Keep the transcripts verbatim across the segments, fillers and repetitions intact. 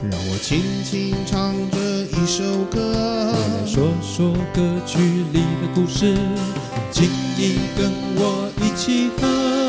让我轻轻唱着一首歌， 我来说说歌曲里的故事，请你跟我一起喝。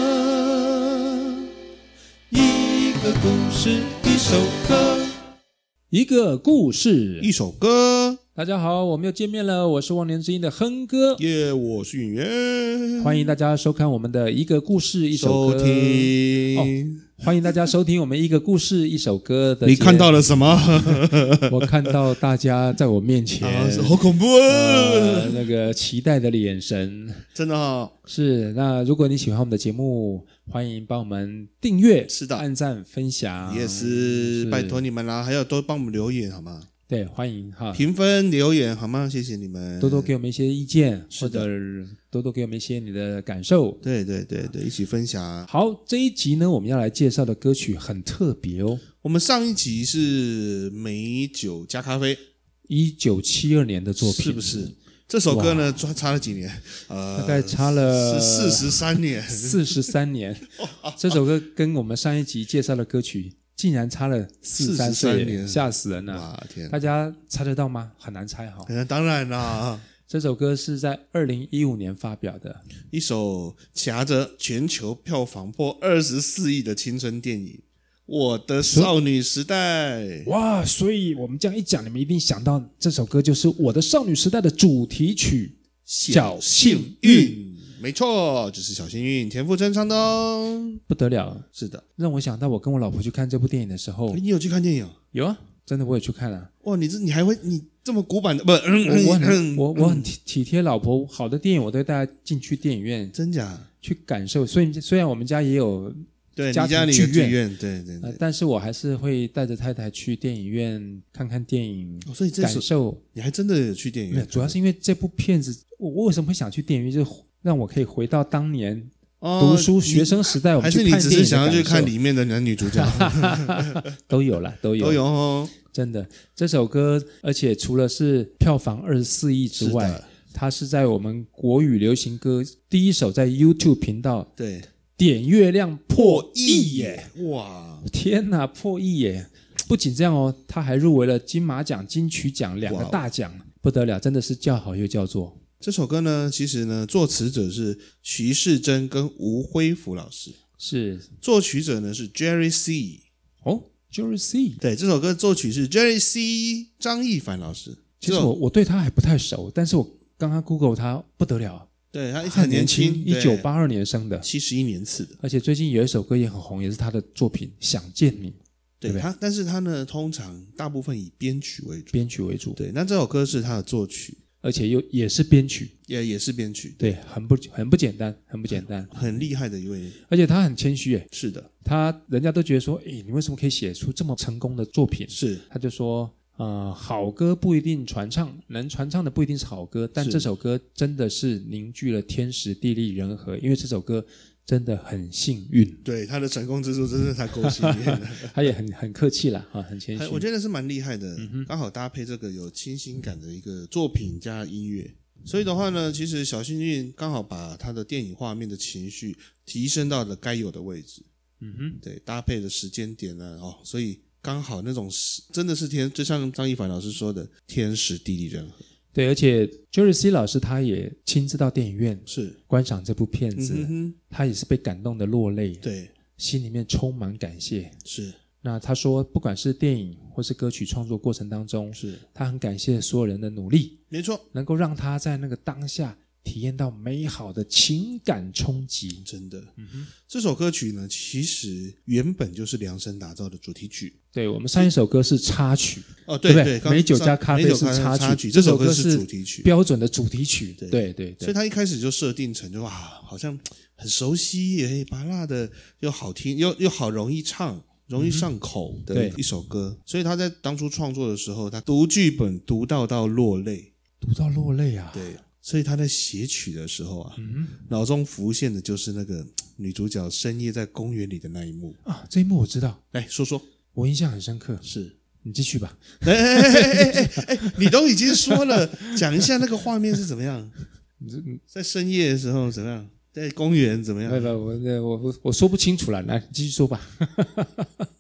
一个故事，一首歌，一个故事， 一首歌。 大家好，我们又见面了，我是忘年之音的亨哥， 耶、yeah, 我是允元， 欢迎大家收看我们的一个故事一首歌， 收听、 哦、欢迎大家收听我们一个故事一首歌的。 你看到了什么？ 我看到大家在我面前、 啊、好恐怖啊、 呃、那个期待的眼神， 真的哦。 是，那如果你喜欢我们的节目，欢迎帮我们订阅， 是的， 按赞分享， 也是拜托你们啦，还有多帮我们留言好吗？ 对，欢迎哈， 评分留言好吗？谢谢你们， 多多给我们一些意见，或者多多给我们一些你的感受。 对对对对，一起分享。 好，这一集呢，我们要来介绍的歌曲很特别哦。 我们上一集是美酒加咖啡， 一九七二年的作品， 是不是？这首歌呢，差了几年？呃， 大概差了四十三年， 四十三年。这首歌跟我们上一集介绍的歌曲竟然差了四十三岁，吓死人了！ 哇天， 大家猜得到吗？很难猜哈。 当然啦， 这首歌是在二零一五年发表的， 一首夹着全球票房破二十四亿的青春电影《我的少女时代》。 哇，所以我们这样一讲，你们一定想到这首歌就是《我的少女时代》的主题曲《小幸运》。 没错，就是小幸运，田馥甄唱的哦， 不得了。 是的， 让我想到我跟我老婆去看这部电影的时候， 你有去看电影？ 有啊，真的我也去看了。 哇，你这你还会你这么古板的不？嗯、 我我很我我很体体贴老婆，好的电影我都会带她进去电影院， 真假去感受。所以虽然我们家也有对家庭剧院， 院对对对、 呃，但是我还是会带着太太去电影院看看电影， 哦、所以这感受。 你还真的有去电影院？ 没有，主要是因为这部片子，我我为什么会想去电影院，就是让我可以回到当年读书、哦、学生时代，我们去看电影的感受。还是你只是想要去看里面的男女主角？ 都有啦，都有， 都有哦。 真的，这首歌，而且除了是票房二十四亿之外，它是在我们国语流行歌第一首在 YouTube 频道对点阅量破亿耶！ 哇， 天哪，破亿耶！不仅这样哦，它还入围了金马奖、金曲奖两个大奖，不得了，真的是叫好又叫座。 这首歌呢，其实呢，作词者是徐世珍跟吴辉福老师， 是作曲者呢是 Jerry C。 哦 ，Jerry C。 对，这首歌作曲是 Jerry C 张艺凡老师。 其实我我对他还不太熟，但是我刚刚 Google 他不得了， 对他很年轻，一九八二年生的， 七十一年次的， 而且最近有一首歌也很红，也是他的作品《想见你》。 对, 对他，但是他呢，通常大部分以编曲为主， 编曲为主。 对，那这首歌是他的作曲。 而且又也是编曲， 也也是编曲， 对，很不很不简单，很不简单， 很厉害的一位。 而且他很谦虚，哎， 是的， 他人家都觉得说，哎，你为什么可以写出这么成功的作品？ 是， 他就说，呃，好歌不一定传唱，能传唱的不一定是好歌，但这首歌真的是凝聚了天时地利人和，因为这首歌真的很幸运。 对，他的成功之处真是他够幸运的。 他也很很客气啦，哈，很谦虚。 我觉得是蛮厉害的，嗯、刚好搭配这个有清新感的一个作品加音乐。所以的话呢，其实小幸运刚好把他的电影画面的情绪提升到了该有的位置。 嗯哼， 对，搭配的时间点呢，哦，所以刚好那种真的是天，就像张艺凡老师说的，天时地利人和。 对，而且 Jerry C 老师他也亲自到电影院是观赏这部片子， 嗯、 他也是被感动的落泪， 对， 心里面充满感谢。 是。 那他说，不管是电影或是歌曲创作过程当中， 是他很感谢所有人的努力， 没错， 能够让他在那个当下体验到美好的情感冲击。 真的， 嗯哼， 这首歌曲呢，其实原本就是量身打造的主题曲。 对，我们上一首歌是插曲， 哦，对对不对？美酒加咖啡是插曲， 曲，这首歌是主题曲， 标准的主题曲。对对 对, 对， 所以他一开始就设定成就哇，好像很熟悉，也拔辣的，又好听，又又好容易唱。容易上口的一首歌、嗯、所以他在当初创作的时候，他读剧本读到到落泪， 读到落泪啊！ 对，所以他在写曲的时候啊， 嗯， 脑中浮现的就是那个女主角深夜在公园里的那一幕啊。这一幕我知道， 来说说， 我印象很深刻。 是你继续吧。 哎哎哎哎哎哎，你都已经说了，讲一下那个画面是怎么样？在深夜的时候怎么样？在公园怎么样？ 不不，我我我我说不清楚了，来继续说吧。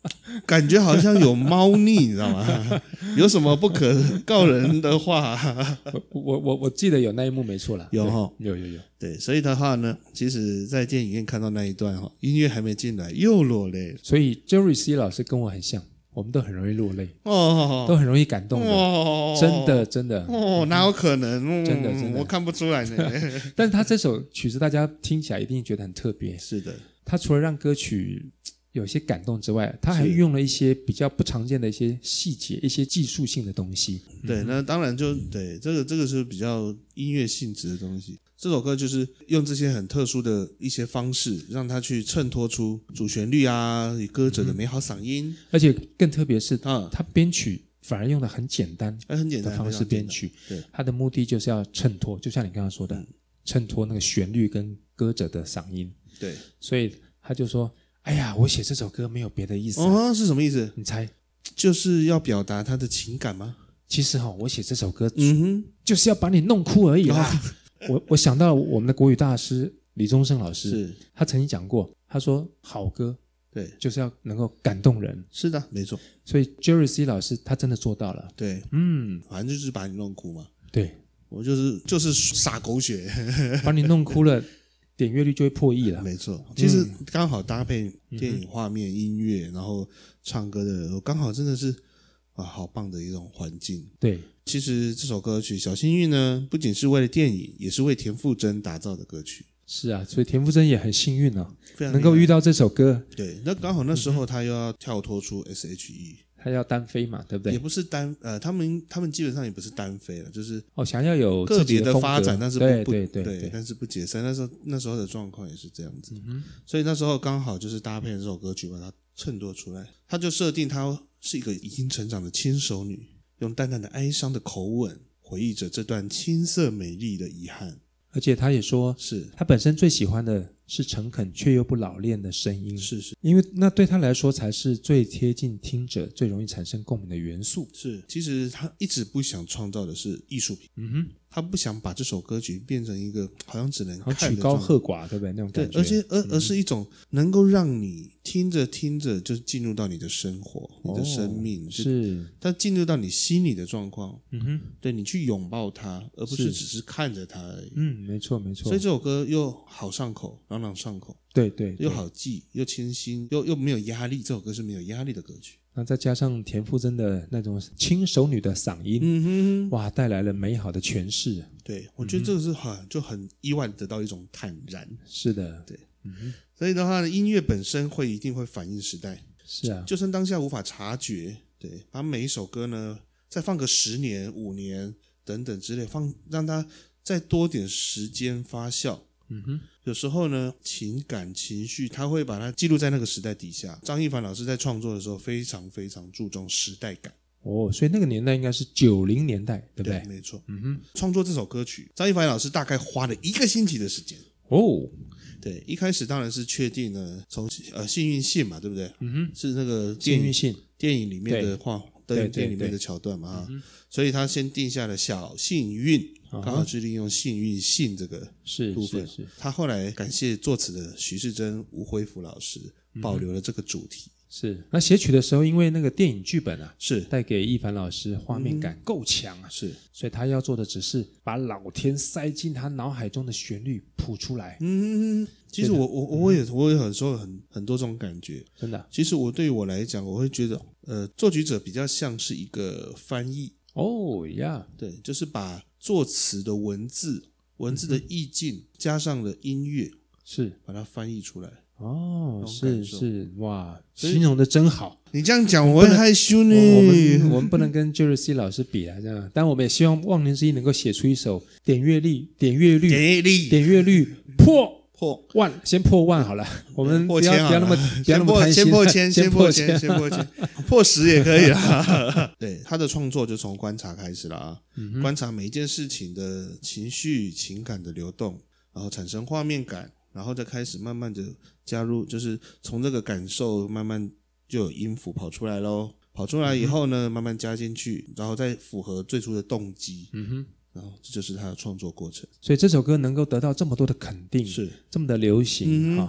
感觉好像有猫腻，你知道吗？有什么不可告人的话？ 我我我我记得有那一幕没错啦， 有哈， 有有有。 对，所以的话呢，其实在电影院看到那一段哈，音乐还没进来又落泪了。 所以 Jerry C 老师跟我很像，我们都很容易落泪， 哦， 都很容易感动的， 哦， 真的真的。 哦，哪有可能？嗯、 真的真的， 我看不出来呢。 但是他这首曲子大家听起来一定觉得很特别。 是的， 他除了让歌曲有些感动之外，他还用了一些比较不常见的一些细节，一些技术性的东西。 对，那当然就对这个这个是比较音乐性质的东西。这首歌就是用这些很特殊的一些方式，让它去衬托出主旋律啊，与歌者的美好嗓音。嗯、 而且更特别是，啊，他编曲反而用的很简单， 很简单的方式编曲。 对， 他的目的就是要衬托，就像你刚刚说的，嗯、衬托那个旋律跟歌者的嗓音。 对， 所以他就说。哎呀，我写这首歌没有别的意思、啊、 哦，是什么意思？ 你猜？ 就是要表达他的情感吗？ 其实哈、哦，我写这首歌， 嗯哼， 就是要把你弄哭而已啦。哦、我我想到了我们的国语大师李宗盛老师， 是他曾经讲过，他说好歌对就是要能够感动人。 是的，没错。 所以 Jerry C 老师他真的做到了。 对， 嗯， 反正就是把你弄哭嘛。 对， 我就是就是撒狗血， 把你弄哭了。点阅率就会破亿了， 没错。其实刚好搭配电影画面、嗯、音乐，然后唱歌的，刚好真的是啊，好棒的一种环境。 对， 其实这首歌曲《小幸运》呢，不仅是为了电影，也是为田馥甄打造的歌曲。 是啊，所以田馥甄也很幸运啊，能够遇到这首歌。 对，那刚好那时候他又要跳脱出 S H E。 他要单飞嘛，对不对？ 也不是单呃，他们他们基本上也不是单飞了，就是哦，想要有个别的发展，但是不对不对对对, 对， 但是不解散。那时候那时候的状况也是这样子， 嗯、 所以那时候刚好就是搭配这首歌曲把它衬托出来。他就设定她是一个已经成长的轻熟女，用淡淡的哀伤的口吻回忆着这段青涩美丽的遗憾。 而且他也说， 是他本身最喜欢的是诚恳却又不老练的声音， 是是， 因为那对他来说才是最贴近听者、最容易产生共鸣的元素。 是，其实他一直不想创造的是艺术品， 嗯哼， 他不想把这首歌曲变成一个好像只能看的曲高和寡，对不对？那种感觉。 对，而且而而是一种能够让你听着听着就进入到你的生活、 嗯、 你的生命， 哦、是， 它进入到你心里的状况。 嗯哼， 对，你去拥抱它，而不是只是看着它而已。 嗯，没错没错。 所以这首歌又好上口，朗朗上口。 对 对, 对， 又好记，又清新，又又没有压力。这首歌是没有压力的歌曲。 那再加上田馥甄的那种轻熟女的嗓音， 嗯哼， 哇，带来了美好的诠释。 对，我觉得这个是很、嗯、就很意外得到一种坦然。 是的， 对， 嗯哼， 所以的话呢，音乐本身会一定会反映时代。 是啊， 就算当下无法察觉，对，把每一首歌呢再放个十年、五年等等之类，放让它再多点时间发酵。 嗯哼， 有时候呢，情感情绪他会把它记录在那个时代底下。张艺凡老师在创作的时候非常非常注重时代感。 哦，所以那个年代应该是九零年代，对不对？ 对，没错。 嗯哼， 创作这首歌曲，张艺凡老师大概花了一个星期的时间。 哦， 对，一开始当然是确定了从呃幸运信嘛，对不对？ 嗯哼， 是那个电影幸运信电影里面的话，对电影里面的桥段嘛啊、嗯，所以他先定下了小幸运。刚好是利用幸运信这个部分， 是是是。 他后来感谢作词的徐世珍、吴辉福老师，保留了这个主题。 嗯、是那写曲的时候，因为那个电影剧本啊， 是带给易凡老师画面感够强啊， 是， 所以他要做的只是把老天塞进他脑海中的旋律谱出来。 嗯，其实我我我也我也很说很很多这种感觉， 真的、啊。 其实我对于我来讲，我会觉得，呃，作曲者比较像是一个翻译。 哦呀， 对，就是把作词的文字、文字的意境、嗯、加上了音乐， 是把它翻译出来。 哦，是是，哇，形容的真好。 你这样讲，我会害羞呢。 我们我们不能跟 Jerry C 老师比啊，这样。但我们也希望忘年之一能够写出一首点阅率、点阅率、 点阅率、 点阅率破。 破万，先破万好了，我们不要不要那么不要那么贪心， 先破千，先破千，先破千，破十也可以啦。对，他的创作就从观察开始了啊、嗯，观察每一件事情的情绪、情感的流动，然后产生画面感，然后再开始慢慢的加入，就是从这个感受慢慢就有音符跑出来咯，跑出来以后呢，慢慢加进去，然后再符合最初的动机。 嗯哼。 然后这就是他的创作过程， 所以这首歌能够得到这么多的肯定， 是这么的流行、嗯、啊，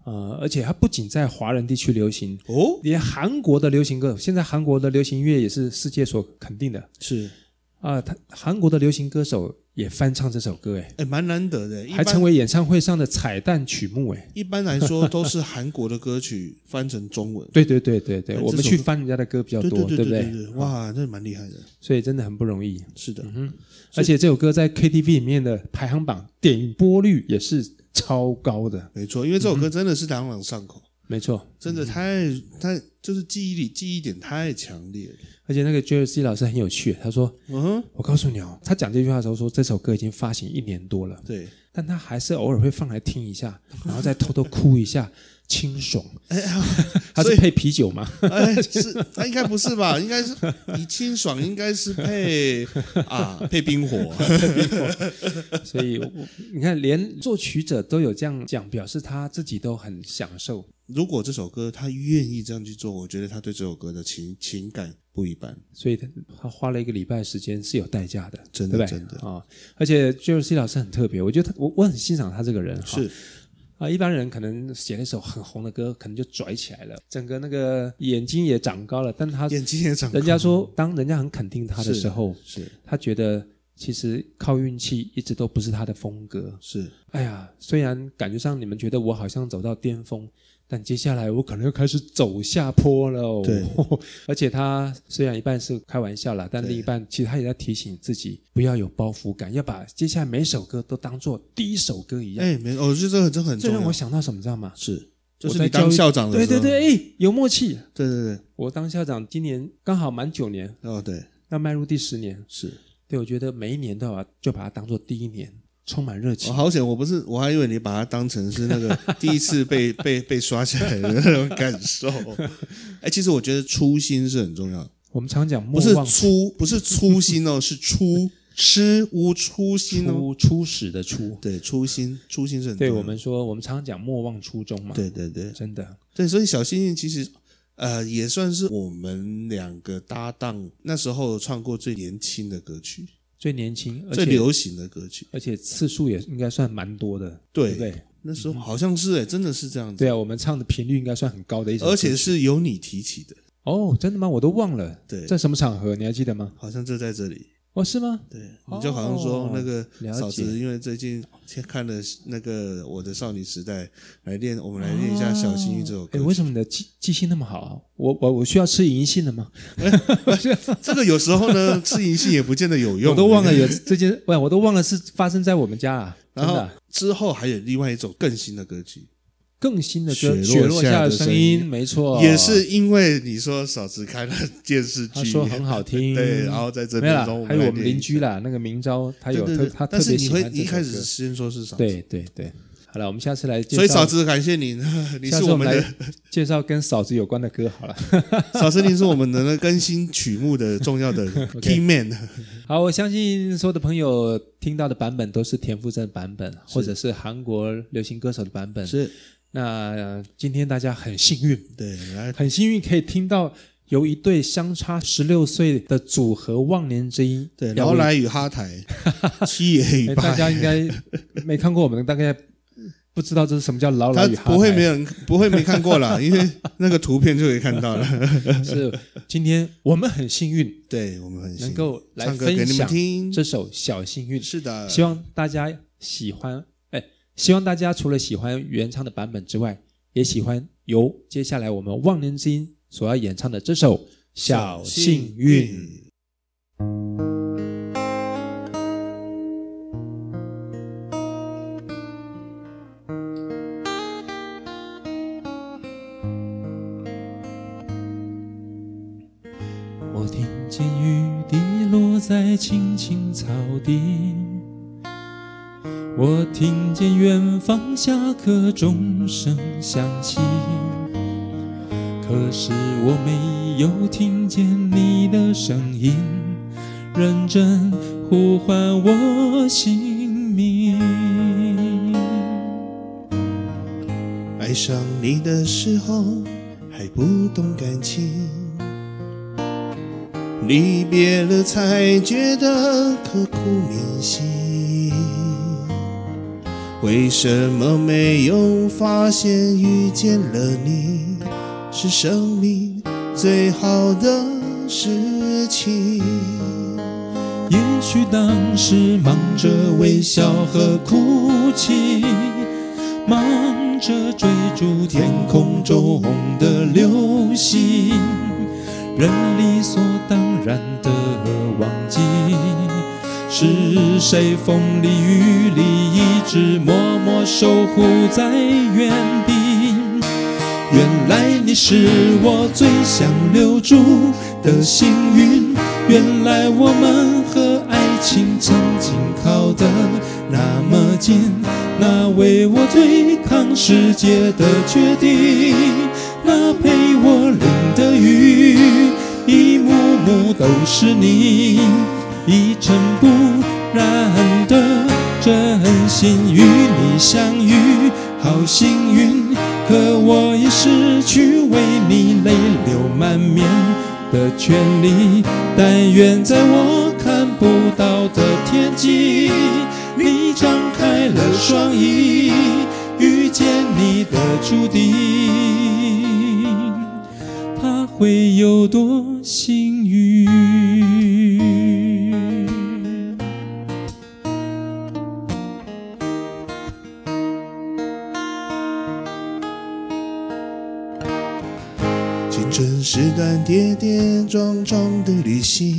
呃，而且它不仅在华人地区流行哦， 连韩国的流行歌，现在韩国的流行音乐也是世界所肯定的， 是啊，他韩国的流行歌手也翻唱这首歌，哎， 哎，蛮难得的， 还成为演唱会上的彩蛋曲目，哎， 一般来说都是韩国的歌曲翻成中文， 对对对对对，我们去翻人家的歌比较多， 对对不对？ 哇，这蛮厉害的， 所以真的很不容易， 是的， 嗯，而且这首歌在 K T V 里面的排行榜点播率也是超高的， 没错，因为这首歌真的是朗朗上口， 没错， 真的太太就是记忆里记忆点太强烈了。 而且那个 Jersey 老师很有趣，他说：“ 嗯， 我告诉你哦，他讲这句话的时候说，这首歌已经发行一年多了， 对， 但他还是偶尔会放来听一下，然后再偷偷哭一下，清爽。哎，他是配啤酒吗？ 哎，是，他应该不是吧？应该是你清爽，应该是配啊配冰火， 配冰火。所以你看，连作曲者都有这样讲，表示他自己都很享受。 如果这首歌他愿意这样去做，我觉得他对这首歌的情情感不一般， 所以他花了一个礼拜的时间是有代价的， 真的， 对不对？ 真的啊！而且 Jersey 老师很特别，我觉得他我我很欣赏他这个人， 是啊，一般人可能写了一首很红的歌，可能就拽起来了，整个那个眼睛也长高了，但他眼睛也长高， 人家说，当人家很肯定他的时候， 是，是他觉得其实靠运气一直都不是他的风格， 是。 哎呀，虽然感觉上你们觉得我好像走到巅峰。但接下来我可能又开始走下坡了哦。 对， 而且他虽然一半是开玩笑啦，但另一半其实他也在提醒自己不要有包袱感，要把接下来每首歌都当做第一首歌一样。 哎，没，我觉得这很这很重要。 这让我想到什么，知道吗？ 是，就是你当校长的时候， 对对对，哎，有默契。 对对对， 我当校长今年刚好满九年。 哦，对， 要迈入第十年。 是， 对，我觉得每一年都要就把它当做第一年。充满热情， 哦，好险！我不是，我还以为你把它当成是那个第一次被被被刷下来的那种感受。哎，其实我觉得初心是很重要的。 我们常讲不是粗，不是粗心哦，是初吃无初心哦， 初始的初， 对，初心，初心是很重对要的。 我们说，我们常讲莫忘初衷嘛。 对对对， 真的。 对，所以小幸运其实呃也算是我们两个搭档那时候唱过最年轻的歌曲。 最年轻、 最流行的歌曲， 而且次数也应该算蛮多的， 对， 对不对？ 那时候好像是哎，真的是这样子。 对啊，我们唱的频率应该算很高的一首歌曲， 而且是由你提起的。 哦，真的吗？我都忘了。 对， 在什么场合？你还记得吗？ 好像就在这里。 哦，是吗？ 对，你就好像说那个嫂子， 哦、 因为最近看了那个《我的少女时代》，来练，我们来练一下《小幸运》这首歌。 哎，为什么你的记记性那么好？我我我需要吃银杏的吗？ 这个有时候呢，吃银杏也不见得有用。 我都忘了有这件，喂，我都忘了是发生在我们家啊。 然后之后还有另外一首更新的歌曲。 更新的歌，雪落下的声音，没错， 也是因为你说嫂子开了电视剧， 他说很好听， 对，然后在这边中， 还有我们邻居啦，那个明昭，他有特他特别喜欢这首歌。 但是你会一开始先说是嫂子， 对对对。好了，我们下次来介绍。 所以嫂子感谢您，你是我们的介绍跟嫂子有关的歌好了。 嫂子，您是我们的那更新曲目的重要的 key man。 好，我相信所有的朋友听到的版本都是田馥甄版本，或者是韩国流行歌手的版本。 是。 那、呃、今天大家很幸运， 对， 很幸运可以听到由一对相差十六岁的组合忘年之音， 对，劳莱与哈台，七爷与八爷， 大家应该没看过，我们大概不知道这是什么叫劳莱与哈台， 不会没人不会没看过啦，因为那个图片就可以看到了。 是，今天我们很幸运， 对我们很幸运能够来分享这首《小幸运》， 是的， 希望大家喜欢。希望大家除了喜欢原唱的版本之外，也喜欢由接下来我们忘年之音所要演唱的这首《小幸运》。我听见雨滴落在青青草地，我听见远方下课钟声响起，可是我没有听见你的声音，认真呼唤我姓名。 爱上你的时候还不懂感情，离别了才觉得刻骨铭心。 为什么没有发现遇见了你是生命最好的事情？ 也许当时忙着微笑和哭泣，忙着追逐天空中的流星，人理所当然的忘记是谁风里雨里一直默默守护在原地。原来你是我最想留住的幸运，原来我们和爱情曾经靠得那么近，那为我对抗世界的决定，那陪我淋的雨，一幕幕都是你，一尘不染的真心与你相遇，好幸运，可我已失去为你泪流满面的权利。但愿在我看不到的天际，你张开了双翼，遇见你的注定，他会有多幸运？ 青春是段跌跌撞撞的旅行，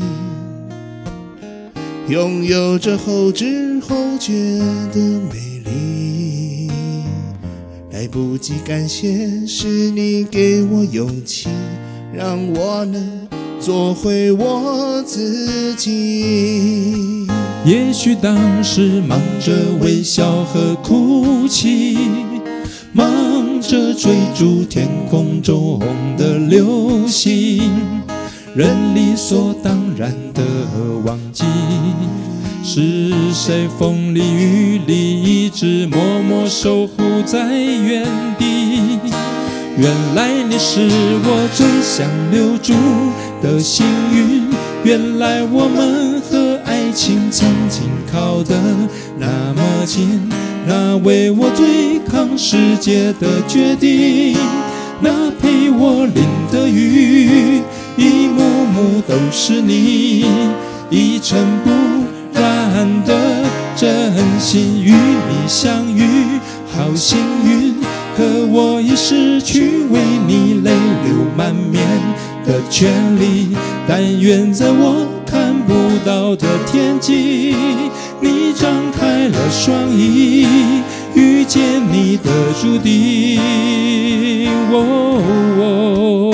拥有着后知后觉的美丽，来不及感谢是你给我勇气，让我能做回我自己。 也许当时忙着微笑和哭泣，忙着追逐天空中的流星，人理所当然的忘记是谁风里雨里一直默默守护在原地。原来你是我最想留住的幸运，原来我们和爱情曾经靠得那么近，那为我对抗世界的决定，那陪我淋的雨，一幕幕都是你，一尘不染的真心与你相遇，好幸运，可我已失去为你泪流满面的权利。但愿在我看不到的天际，你张开了双翼，遇见你的注定。哦哦